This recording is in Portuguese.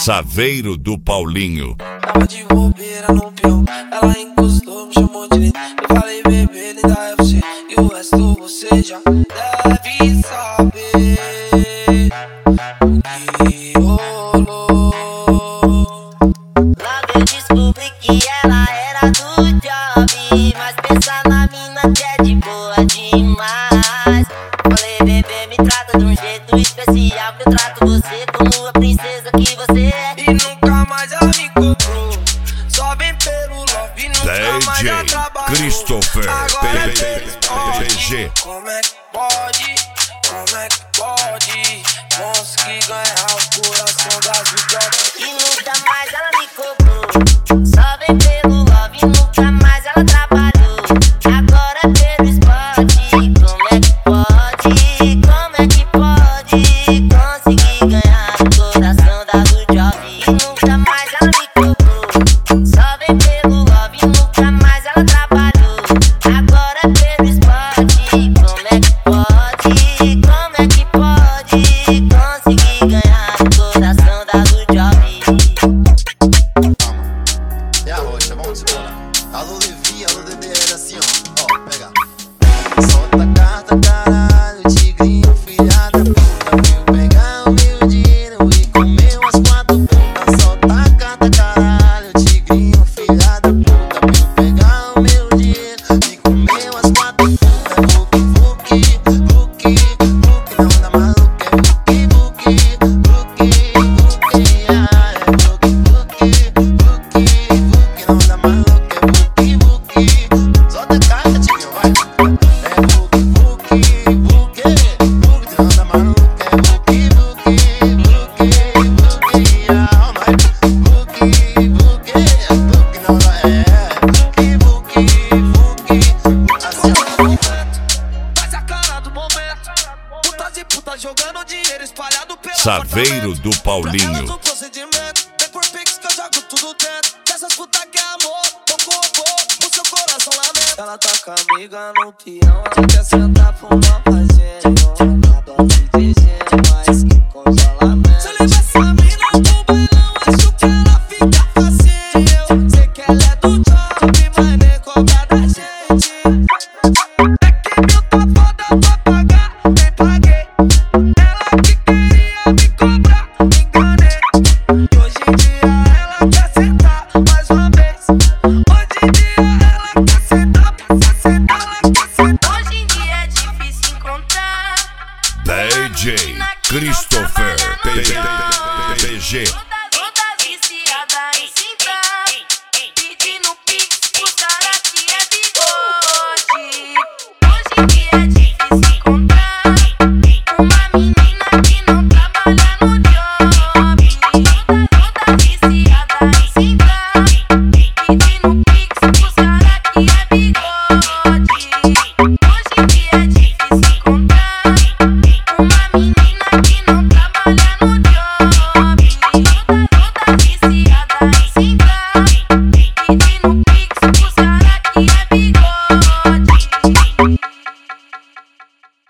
Saveiro do Paulinho. Tava de bobeira no peão, ela encostou, me chamou de lindo. Eu falei, bebê, linda é você, e o resto você já deve saber o que rolou. Logo eu descobri que ela era do job, mas pensa na mina que é de boa demais. Falei, bebê, me trata de um jeito especial, que eu trato você como a princesa que você é. E nunca mais ela me cobrou, só vem pelo love e nunca mais ela trabalhou. Christopher Agora PG. Como é que pode conseguir ganhar o coração das idiotas? E nunca mais ela me cobrou, só vem pelo love e nunca mais ela trabalhou. Agora pelo esporte, como é que pode conseguir ganhar o coração da do job? E nunca mais ela me cobrou, só vem pelo love e nunca mais ela trabalhou. Agora pelo esporte, como é que pode conseguir ganhar o coração da do job? É a rocha, vamos embora. Alô Levi, alô DDR, assim ó, pega. Solta a carta, caralho, tigrinho, filha da puta. Veio pegar o meu dinheiro e comer umas 4 putas. Solta a carta, caralho, tigrinho, filha da puta. Veio pegar o meu dinheiro e comer umas 4 putas. Vuki, não dá maluco, é vuki, não dá maluco, é vuki. Solta a carta, tigrinho, vai. É vuki, não dá maluco, é vuki, não dá, assim ó. Faz a cara do momento, putas e putas jogando dinheiro espalhado pelo Saveiro do Paulinho. do procedimento, vem por pix que eu jogo tudo dentro. Dessas putas que é amor, tô com robô, o seu coração lamenta. Ela tá com a amiga no peão, ela quer sentar pro mal fazendo. Nada me dizendo, mas que congelamento. Se eu levar essa mina pro bailão, acho que ela fica facinho. Sei que ela é do job, mas nem cobra da gente. É que mil tá foda pra pagar, nem paguei. Ela que queria me cobrar, me enganei. E hoje em dia ela quer sentar mais uma vez. Hoje em dia ela quer sentar, ela quer sentar. Hoje em dia é difícil encontrar DJ Christopher PG.